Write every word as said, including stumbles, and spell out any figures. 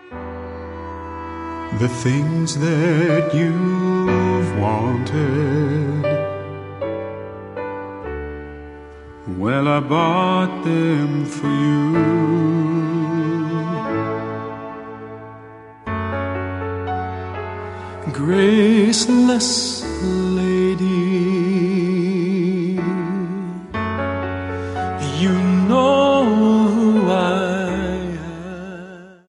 the things that you've wanted. Well, I bought them for you. Graceless lady,